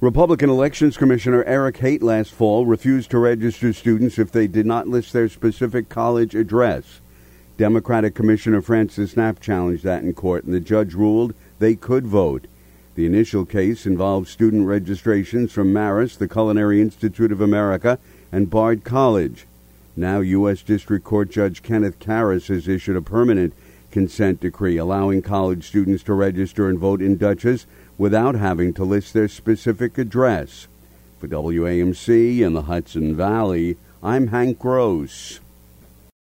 Republican Elections Commissioner Eric Haight last fall refused to register students if they did not list their specific college address. Democratic Commissioner Francis Knapp challenged that in court, and the judge ruled they could vote. The initial case involved student registrations from Marist, the Culinary Institute of America, and Bard College. Now, U.S. District Court Judge Kenneth Karras has issued a permanent consent decree allowing college students to register and vote in Dutchess without having to list their specific address. For WAMC in the Hudson Valley, I'm Hank Gross.